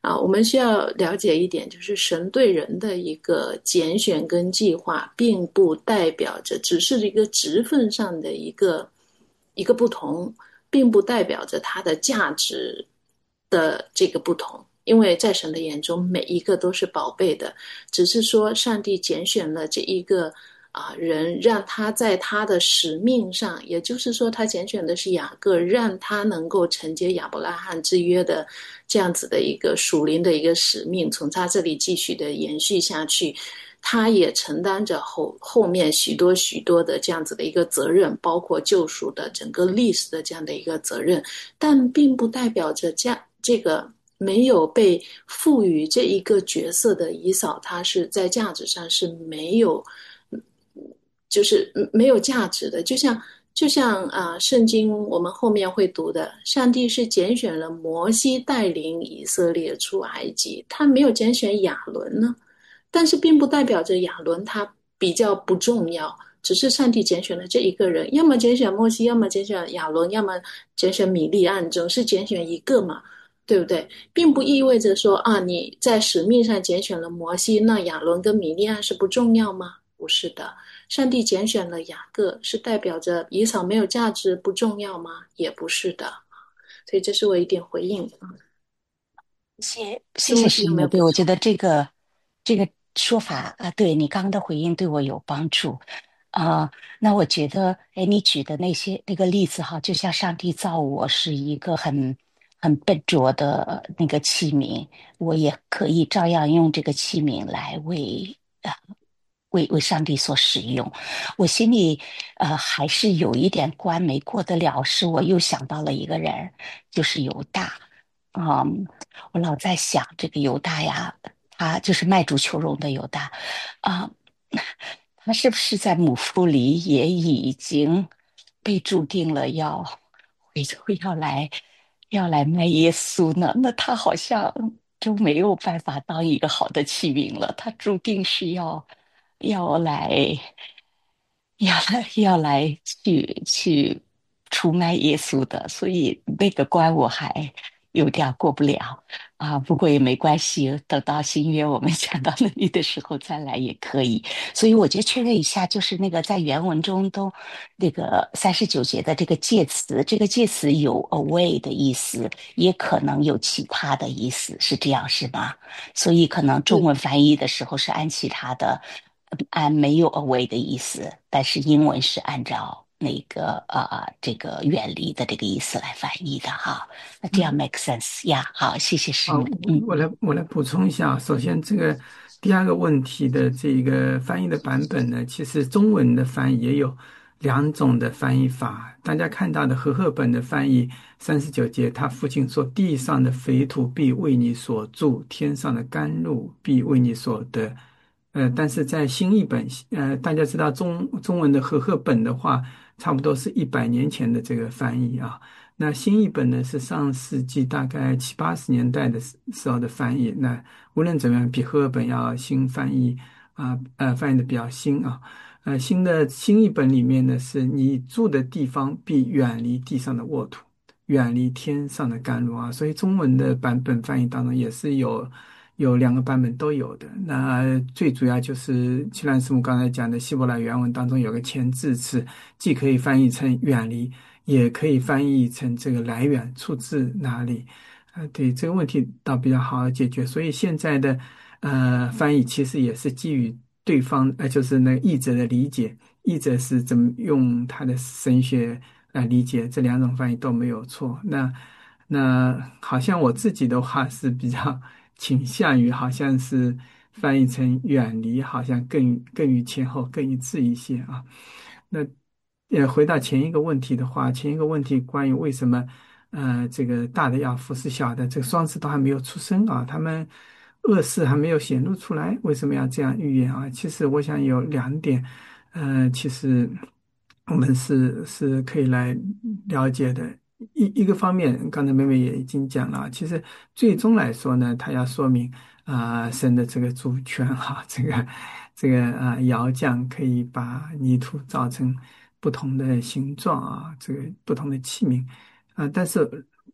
啊，我们需要了解一点，就是神对人的一个拣选跟计划，并不代表着只是一个职分上的一个一个不同，并不代表着它的价值的这个不同。因为在神的眼中，每一个都是宝贝的，只是说上帝拣选了这一个啊人，让他在他的使命上，也就是说，他拣选的是雅各，让他能够承接亚伯拉罕之约的这样子的一个属灵的一个使命，从他这里继续的延续下去。他也承担着后后面许多许多的这样子的一个责任，包括救赎的整个历史的这样的一个责任，但并不代表着这样这个没有被赋予这一个角色的以扫，他是在价值上是没有，就是没有价值的。就像就像啊，圣经我们后面会读的，上帝是拣选了摩西带领以色列出埃及，他没有拣选亚伦呢。但是并不代表着亚伦他比较不重要，只是上帝拣选了这一个人，要么拣选摩西，要么拣选亚伦，要么拣选米利暗，总是拣选一个嘛，对不对？并不意味着说啊，你在使命上拣选了摩西，那亚伦跟米利暗是不重要吗？不是的，上帝拣选了雅各，是代表着以扫没有价值不重要吗？也不是的，所以这是我一点回应啊。 谢谢朱牧师有没谢师母，对， 有补充？ 我觉得这个这个说法啊，对你刚刚的回应对我有帮助啊。那我觉得，哎，你举的那些那个例子哈，就像上帝造我是一个很很笨拙的那个器皿，我也可以照样用这个器皿来为啊为为上帝所使用。我心里呃还是有一点关没过得了，是我又想到了一个人，就是犹大。嗯，我老在想这个犹大呀，他就是卖主求荣的犹大啊，他是不是在母腹里也已经被注定了要回头要来要来卖耶稣呢？那他好像就没有办法当一个好的器皿了，他注定是要要来。要来要来去去出卖耶稣的，所以那个关我还有点儿过不了啊。不过也没关系，等到新约我们讲到那里的时候再来也可以。所以我觉得确认一下，就是那个在原文中都那个三十九节的这个介词，这个介词有 away 的意思，也可能有其他的意思，是这样是吗？所以可能中是文翻译的时候是按其他的。按没有 away 的意思，但是英文是按照那个呃这个远离的这个意思来翻译的哈。那这样嗯。 make sense 呀？好，谢谢师好， 母。嗯， 我我来我来补充一下啊。首先，这个第二个问题的这个翻译的版本呢，其实中文的翻译也有两种的翻译法。大家看到的和合本的翻译三十九节，他父亲说：“地上的肥土必为你所住，天上的甘露必为你所得。”呃，但是在新译本，呃，大家知道中中文的和合本的话，差不多是一百年前的这个翻译啊。那新译本呢是上世纪大概七八十年代的时时候的翻译，那无论怎么样，比和合本要新翻译啊，呃，翻译的比较新啊。呃，新的新译本里面呢，是你住的地方必远离地上的沃土，远离天上的甘露啊。所以中文的版本翻译当中也是有有两个版本都有的。那最主要就是齐兰师母刚才讲的希伯来原文当中有个前置词，既可以翻译成远离。也可以翻译成这个来源出自哪里，啊、对这个问题倒比较好解决。所以现在的呃翻译其实也是基于对方呃就是那个译者的理解，译者是怎么用他的神学来理解，这两种翻译都没有错。那那好像我自己的话是比较倾向于好像是翻译成远离，好像更更与前后更一致一些啊。那也回到前一个问题的话，前一个问题关于为什么呃这个大的要服侍小的，这个双子都还没有出生啊，他们恶事还没有显露出来，为什么要这样预言啊？其实我想有两点，呃，其实我们是是可以来了解的。一一个方面，刚才妹妹也已经讲了，其实最终来说呢，它要说明啊、神的这个主权哈，这个这个啊窑匠可以把泥土造成不同的形状啊，这个不同的器皿啊、但是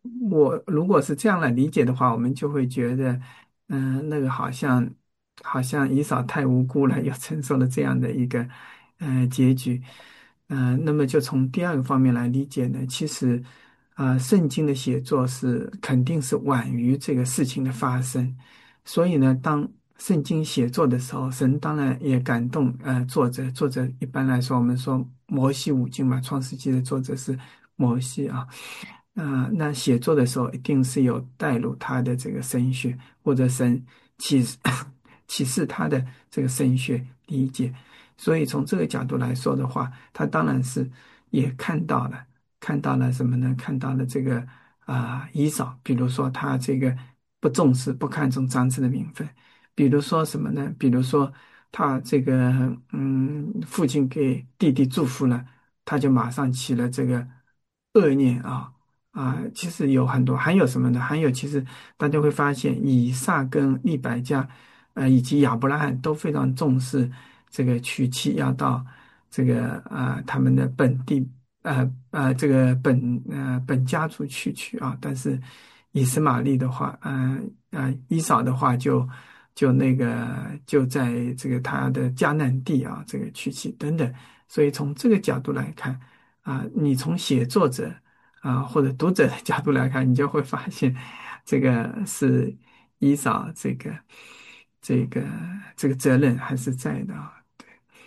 我如果是这样来理解的话，我们就会觉得，嗯、那个好像好像以扫太无辜了，又承受了这样的一个呃结局。嗯、那么就从第二个方面来理解呢，其实啊、圣经的写作是肯定是晚于这个事情的发生，所以呢，当圣经写作的时候，神当然也感动呃作者，作者一般来说我们说摩西五经嘛，创世纪的作者是摩西啊。啊、那写作的时候一定是有带入他的这个神学，或者神启示启示他的这个神学理解。所以从这个角度来说的话，他当然是也看到了，看到了什么呢？看到了这个啊、以扫，比如说他这个不重视、不看重长子的名分，比如说什么呢？比如说他这个嗯，父亲给弟弟祝福了，他就马上起了这个恶念啊。啊，其实有很多，还有什么呢？还有，其实大家会发现，以撒跟利百加，呃，以及亚伯拉罕都非常重视这个娶妻要到这个啊、他们的本地，呃呃这个本呃本家族去娶啊。但是以实玛利的话，呃呃以扫的话就就那个就在这个他的迦南地啊，这个娶妻等等。所以从这个角度来看啊、你从写作者。啊，或者读者的角度来看，你就会发现，这个是依照这个这个这个责任还是在的啊。对，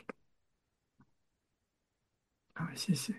好，谢谢。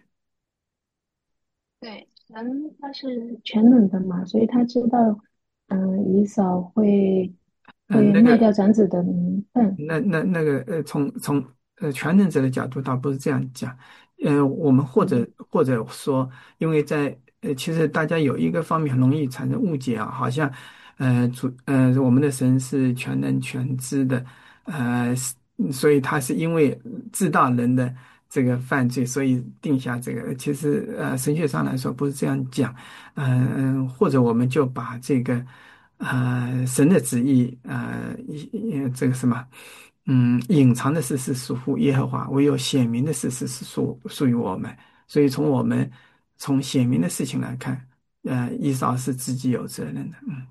对，神他是全能的嘛，所以他知道，嗯、以扫会嗯， 会卖那个掉长子的名分。 那那那个呃，从从呃全能者的角度倒不是这样讲。呃，我们或者嗯或者说，因为在呃，其实大家有一个方面很容易产生误解啊，好像呃主呃我们的神是全能全知的，呃，是所以他是因为知道人的这个犯罪，所以定下这个。其实呃，神学上来说不是这样讲。嗯嗯，或者我们就把这个。呃，神的旨意，呃，一一这个什么，嗯，隐藏的事是属乎耶和华，唯有显明的事是是属属于我们。所以从我们从显明的事情来看，呃，以扫是自己有责任的。嗯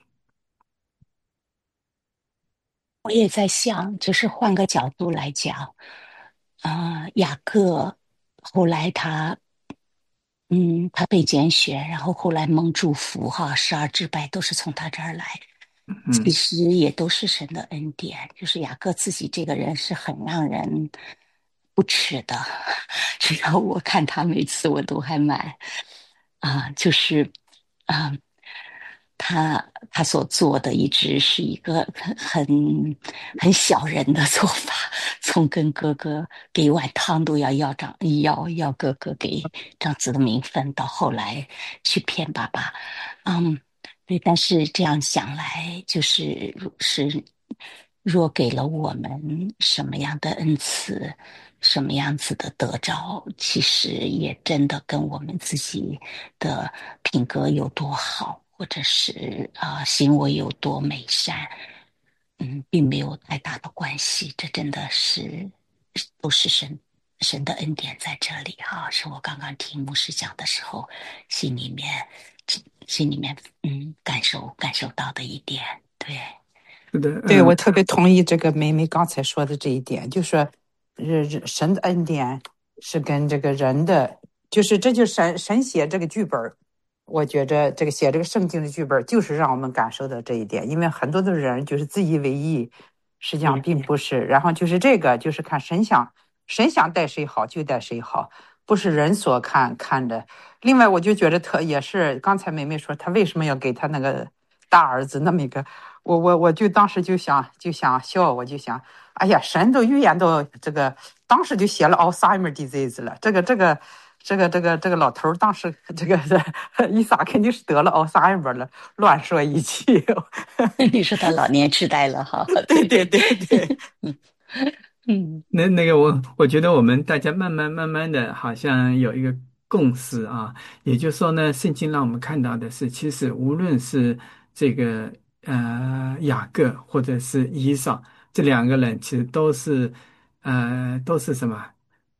我也在想，就是换个角度来讲，啊、雅各后来他，嗯，他被拣选，然后后来蒙祝福，哈，十二支派都是从他这儿来，其嗯实也都是神的恩典。就是雅各自己这个人是很让人不齿的，只要我看他每次我都还蛮啊，就是啊。他他所做的一直是一个很很很小人的做法，从跟哥哥给一碗汤都要要长要要哥哥给长子的名分，到后来去骗爸爸。嗯，对。但是这样想来，就是是若给了我们什么样的恩赐，什么样子的得着，其实也真的跟我们自己的品格有多好，或者是啊、呃行为有多美善，嗯，并没有太大的关系。这真的是都是神神的恩典在这里哈、是我刚刚听牧师讲的时候，心里面心里面嗯感受感受到的一点。对。 是的。 对， 嗯我特别同意这个梅梅刚才说的这一点，就是说，人人神的恩典是跟这个人的，就是这就是神神写这个剧本儿，我觉着这个写这个圣经的剧本儿，就是让我们感受到这一点，因为很多的人就是自以为意，实际上并不是。然后就是这个，就是看神想神想待谁好就待谁好，不是人所看看的。另外，我就觉得特也是刚才梅梅说，他为什么要给他那个大儿子那么一个。我我我就当时就想就想笑，我就想，哎呀，神都预言到这个，当时就写了 Alzheimer disease 了。这个这个这个这个这个老头儿当时这个伊萨肯定是得了 Alzheimer 了，乱说一气。 你说他老年痴呆了哈？ 对对对， 对对对。 嗯嗯那那个我我觉得我们大家慢慢慢慢的好像有一个共识啊。也就是说呢，圣经让我们看到的是，其实无论是这个呃雅各或者是以扫这两个人，其实都是呃都是什么？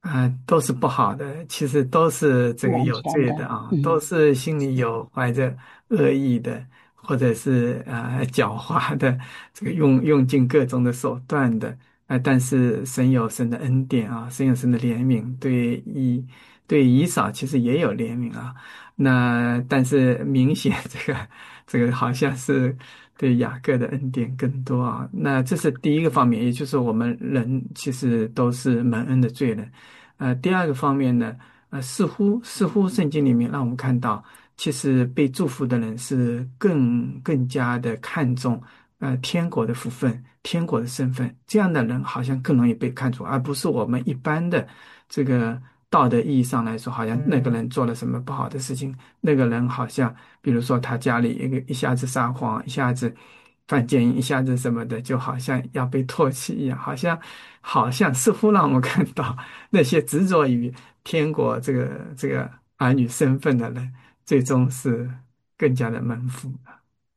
啊、都是不好的，其实都是这不完个有全的， 罪的啊，都嗯， 是心里有怀着恶意的，或者是呃狡猾的，这个用用尽各种的手段的。啊、但是神有神的恩典啊，神有神的怜悯，对以对以扫其实也有怜悯啊。那但是明显这个这个好像是对雅各的恩典更多啊。那这是第一个方面，也就是我们人其实都是蒙恩的罪人。呃，第二个方面呢，呃，似乎似乎圣经里面让我们看到，其实被祝福的人是更更加的看重呃天国的福分、天国的身份，这样的人好像更容易被看出，而不是我们一般的这个道德意义上来说，好像那个人做了什么不好的事情，那个人好像比如说他家里一个一下子撒谎，一下子犯奸淫，一下子什么的，就好像要被唾弃一样，好像好像似乎让我们看到。那些执着于天国这个这个儿女身份的人，最终是更加的蒙福的。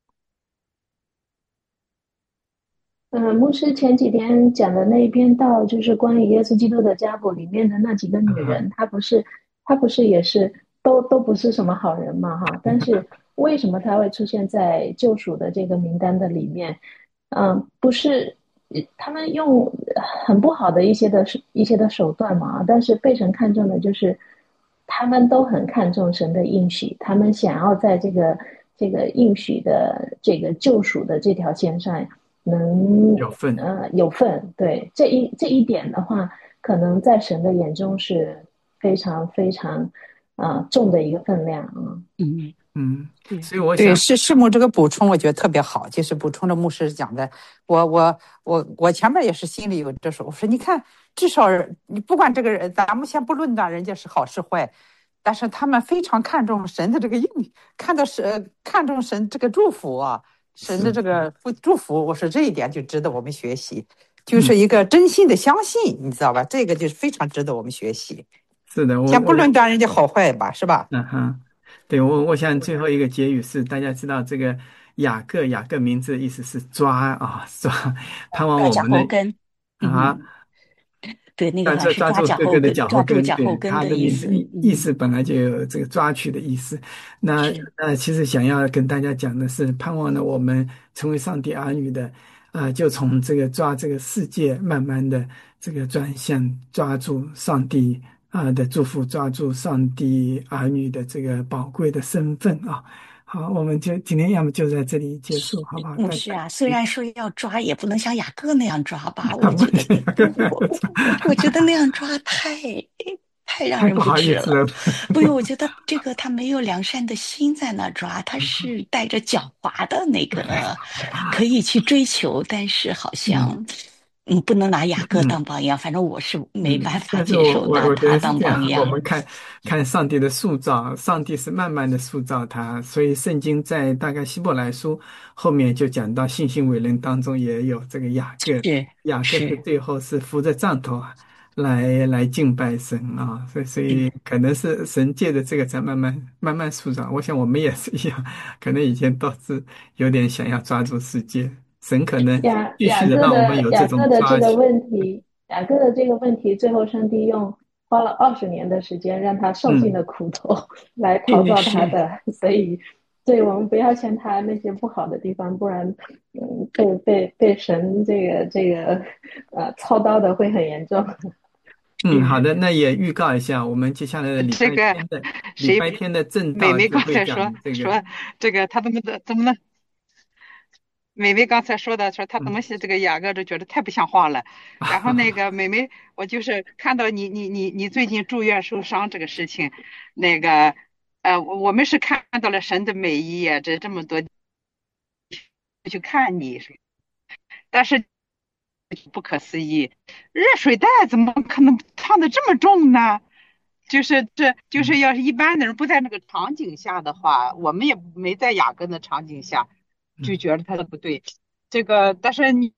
嗯，牧师前几天讲的那一篇道，就是关于耶稣基督的家谱里面的那几个女啊， 人，她不是，她不是也是都都不是什么好人嘛，哈。但是为什么她会出现在救赎的这个名单的里面？嗯，不是，呃他们用很不好的一些的一些的手段嘛，但是被神看中的就是他们都很看重神的应许，他们想要在这个这个应许的这个救赎的这条线上。能有份。 呃有份，对这一这一点的话，可能在神的眼中是非常非常呃重的一个分量啊。 嗯， 嗯， 对， 对， 所以我想， 是师母这个补充，我觉得特别好，就是补充了牧师讲的。我我我我前面也是心里有这说，我说你看，至少你不管这个人，咱们先不论断人家是好是坏，但是他们非常看重神的这个应，看到神看重神这个祝福啊，神的是， 这个祝福，我说这一点就值得我们学习，就嗯， 是一个真心的相信，你知道吧？这个就是非常值得我们学习。 是的，我先不我论断人家好坏吧，是吧？ 嗯哼，对，我我想最后一个结语是，大家知道这个雅各雅各名字的意思是抓啊抓，盼望抓脚我们的后跟， 啊。 嗯，对，那个抓好像是抓住抓住脚后跟， 哥哥的脚后跟， 抓住脚后对， 跟他的的意思， 名字意意嗯， 思本来就有这个抓取的意思。那是， 呃，其实想要跟大家讲的是，盼望呢我们成为上帝儿女的，啊、就从这个抓这个世界，慢慢的这个转向抓住上帝啊、的祝福，抓住上帝儿女的这个宝贵的身份啊。好，我们就今天要么就在这里结束，好不好？大家。 牧师啊，虽然说要抓，也不能像雅各那样抓吧？ 啊，不我觉得， 行，跟那我我样子， 我我觉得那样抓太太让人太不不智了。 好意思了。 不是，我觉得这个他没有良善的心在那抓，他是带着狡猾的那个，可以去追求，但是好嗯。 像，嗯，不能拿雅各嗯。 当榜样。反正我是没嗯， 办法但是接受我我我觉拿他当得是这样， 榜样。 我们看看上帝的塑造，上帝是慢慢的塑造他，所以圣经在大概希伯来书后面就讲到信心伟人当中也有这个雅各， 是雅各是是， 最后是扶着杖头啊来来敬拜神啊，所以所以嗯， 可能是神借着这个才慢慢慢慢塑造。我想我们也是一样，可能以前都是有点想要抓住世界，神可能雅继续的雅各让我们的雅有这种各的这个抓取。 问题，雅各的这个问题，最后上帝用花了二十年的时间让他受尽嗯。 了苦头来陶造他是是。 的，所以，所以我们不要嫌他那些不好的地方，不然，嗯，被被被神这个这个呃操刀的会很严重。 嗯，好是的，那也预告一下，我们接下来的礼这个拜天的礼谁拜天的正道美美就会讲刚才说这个。 说这个他怎么的怎么能美美刚才说的说他怎么嗯。 写这个雅各就觉得太不像话了。然后那个美美，我就是看到你你你你最近住院受伤这个事情，那个呃我我们是看到了神的美意啊，这这么多去看你，但是不可思议，热水袋怎么可能烫的这么重呢？就是这就是嗯。 要是一般的人不在那个场景下的话，我们也没在雅各的场景下，就嗯， 觉得他的不对。这个，但是你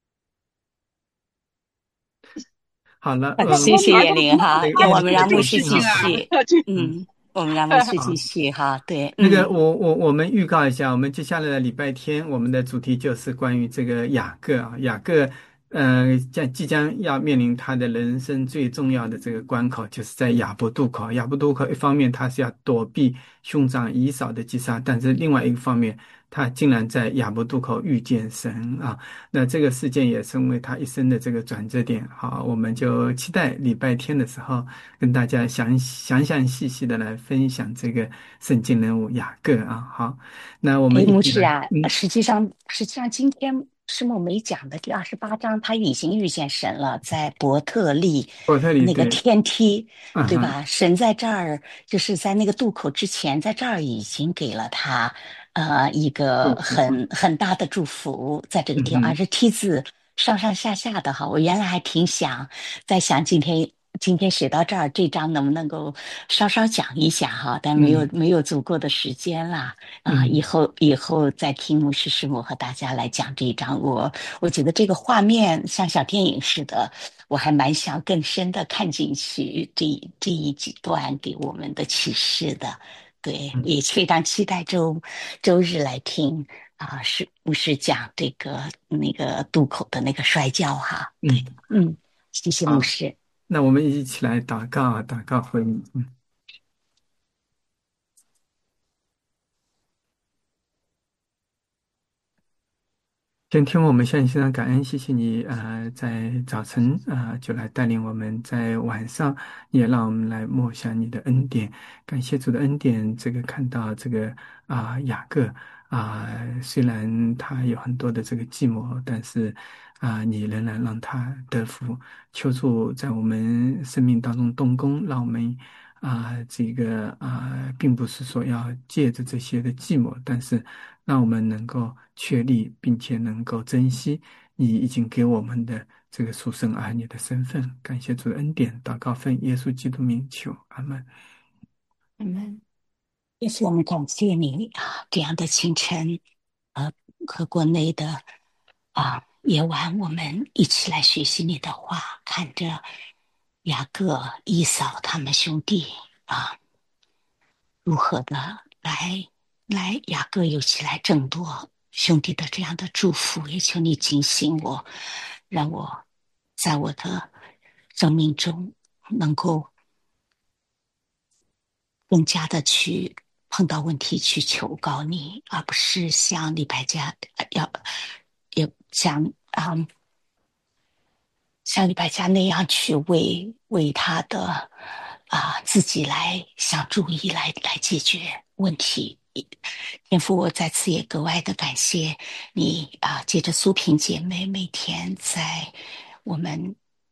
好了， 啊， 嗯， 谢谢叶我女儿怎么玲哈， 那个要我那个我们让牧师先啊， 继续。 就嗯。 嗯，我们让牧师继好。 续哈。对， 那个， 嗯， 我我我们预告一下，我们接下来的礼拜天，我们的主题就是关于这个雅各啊，雅各呃，将即将要面临他的人生最重要的这个关口，就是在雅博渡口。雅博渡口一方面他是要躲避兄长以扫的击杀，但是另外一个方面，他竟然在雅博渡口遇见神啊！那这个事件也成为他一生的这个转折点。好，我们就期待礼拜天的时候跟大家详详详细细的来分享这个圣经人物雅各啊。好，那我哎， 们一起来， 牧师啊， 嗯， 实际上，实际上今天师母没讲的第二十八章，他已经遇见神了，在伯特利伯特利那个对， 天梯， 嗯哼， 对吧？神在这儿，就是在那个渡口之前，在这儿已经给了他呃一个祝福啊， 很很大的祝福，在这个地方，而嗯哼， 这梯子上上下下的哈，我原来还挺想在想今天。今天写到这儿，这章能不能够稍稍讲一下哈？但没有嗯没有足够的时间啦。啊，以嗯。 后以后再听牧师师母和大家来讲这一章，我我觉得这个画面像小电影似的，我还蛮想更深的看进去这这一几段给我们的启示的。对， 嗯也非常期待周周日来听啊，是牧师讲这个那个渡口的那个摔跤哈。对， 嗯， 嗯，谢谢牧好， 师。 那我们一起来祷告啊，祷告会议。嗯，今天我们向你献上感恩，谢谢你呃，在早晨呃就来带领我们，在晚上也让我们来默想你的恩典，感谢主的恩典。这个看到这个啊、雅各啊、虽然他有很多的这个寂寞，但是啊、你仍然让他得福。求主在我们生命当中动工，让我们啊、这个啊、并不是说要借着这些的寂寞，但是让我们能够确立并且能够珍惜你已经给我们的这个属神儿女的身份。感谢主的恩典，祷告奉耶稣基督名求，阿门。 嗯，也是我们感谢你啊，这样的清晨，呃，和国内的啊夜晚，我们一起来学习你的话，看着雅各、以扫他们兄弟啊，如何的来来，雅各有起来争夺兄弟的这样的祝福，也求你警醒我，让我在我的生命中能够更加的去碰到问题去求告你，而不是像李白家呃要也像啊、嗯像李白家那样去为为他的啊、自己来想主意来来解决问题。天父，我在此也格外的感谢你啊，借着苏萍姐妹每天在我们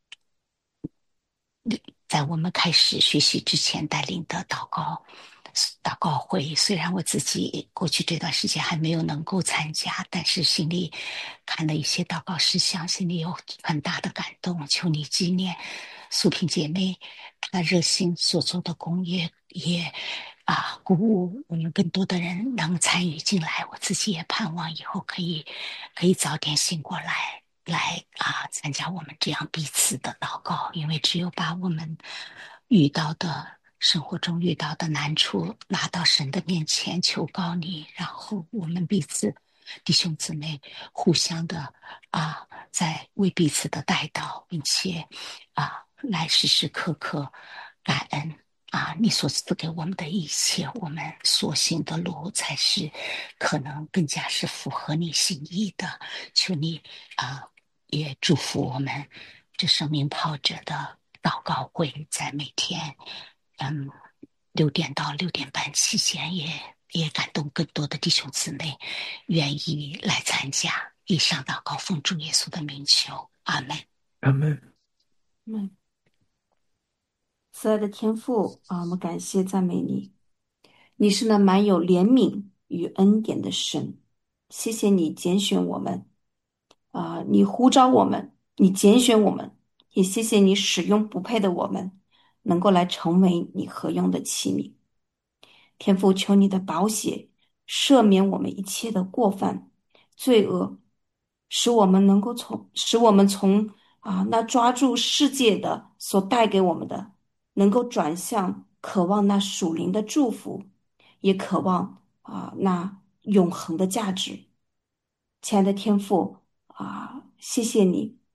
在我们开始学习之前带领的祷告祷告会，虽然我自己过去这段时间还没有能够参加，但是心里看了一些祷告事项，心里有很大的感动。求你纪念素萍姐妹她热心所做的公约，也啊鼓舞我们更多的人能参与进来。我自己也盼望以后可以可以早点醒过来。来啊，参加我们这样彼此的祷告，因为只有把我们遇到的生活中遇到的难处拿到神的面前求告你，然后我们彼此弟兄姊妹互相的啊，在为彼此的带祷，并且啊，来时时刻刻感恩。啊，你所赐给我们的一切，我们所行的路才是可能更加是符合你心意的。求你啊，也祝福我们这生命跑者的祷告会，在每天嗯六点到六点半期间也，也感动更多的弟兄姊妹愿意来参加。以上祷告奉主耶稣的名求，阿门。 阿门。 嗯，慈爱的天父啊，我们感谢赞美你，你是那满有怜悯与恩典的神。谢谢你拣选我们啊，你呼召我们，你拣选我们，也谢谢你使用不配的我们，能够来成为你合用的器皿。天父，求你的宝血赦免我们一切的过犯、罪恶，使我们能够从使我们从啊那抓住世界的所带给我们的，能够转向渴望那属灵的祝福，也渴望啊那永恒的价值。亲爱的天父啊，谢谢你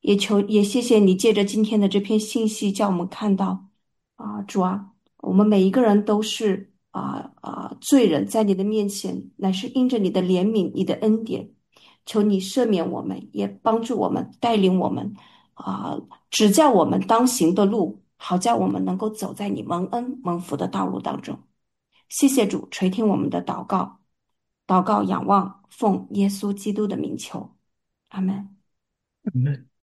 也求也谢谢你借着今天的这篇信息，叫我们看到啊，主啊，我们每一个人都是啊啊罪人，在你的面前，乃是因着你的怜悯、你的恩典，求你赦免我们，也帮助我们，带领我们啊，指教我们当行的路，好叫我们能够走在你蒙恩蒙福的道路当中。谢谢主垂听我们的祷告，祷告仰望，奉耶稣基督的名求，阿门。 嗯。